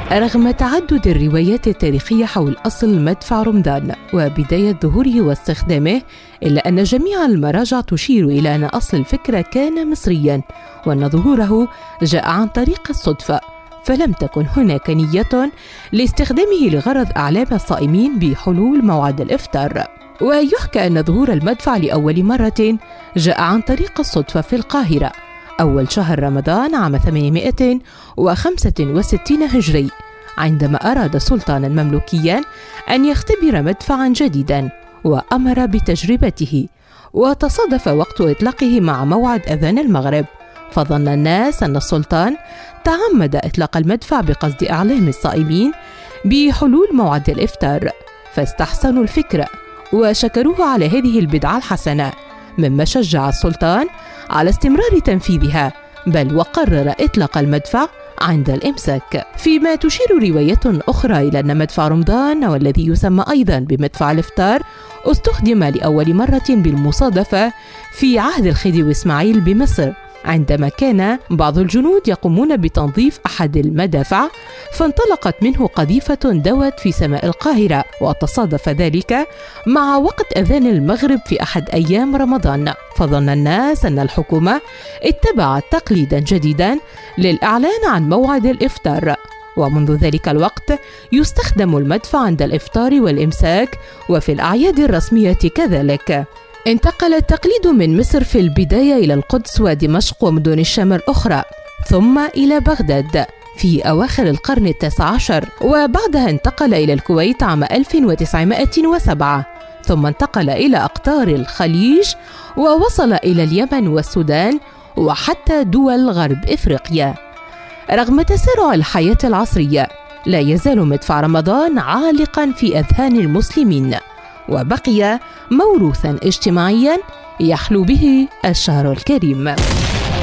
رغم تعدد الروايات التاريخية حول أصل مدفع رمضان وبداية ظهوره واستخدامه، إلا أن جميع المراجع تشير إلى أن أصل الفكرة كان مصرياً، وأن ظهوره جاء عن طريق الصدفة، فلم تكن هناك نية لاستخدامه لغرض إعلام الصائمين بحلول موعد الإفطار. ويحكى أن ظهور المدفع لأول مرة جاء عن طريق الصدفة في القاهرة أول شهر رمضان عام 865 هجري، عندما أراد سلطانا مملوكيا أن يختبر مدفعا جديدا وأمر بتجربته، وتصادف وقت إطلاقه مع موعد أذان المغرب، فظن الناس أن السلطان تعمد إطلاق المدفع بقصد إعلام الصائمين بحلول موعد الإفطار، فاستحسنوا الفكرة وشكروه على هذه البدعة الحسنة، مما شجع السلطان على استمرار تنفيذها، بل وقرر إطلاق المدفع عند الإمساك. فيما تشير رواية أخرى إلى أن مدفع رمضان، والذي يسمى أيضا بمدفع الإفطار، استخدم لأول مرة بالمصادفة في عهد الخديوي إسماعيل بمصر، عندما كان بعض الجنود يقومون بتنظيف أحد المدافع، فانطلقت منه قذيفة دوت في سماء القاهرة، وتصادف ذلك مع وقت أذان المغرب في أحد أيام رمضان، فظن الناس أن الحكومة اتبعت تقليدا جديدا للإعلان عن موعد الإفطار، ومنذ ذلك الوقت يستخدم المدفع عند الإفطار والإمساك وفي الأعياد الرسمية كذلك. انتقل التقليد من مصر في البداية إلى القدس ودمشق ومدن الشام الأخرى، ثم إلى بغداد في أواخر القرن ال19، وبعدها انتقل إلى الكويت عام 1907، ثم انتقل إلى أقطار الخليج ووصل إلى اليمن والسودان وحتى دول غرب إفريقيا. رغم تسارع الحياة العصرية، لا يزال مدفع رمضان عالقا في أذهان المسلمين، وبقي موروثا اجتماعيا يحلو به الشهر الكريم.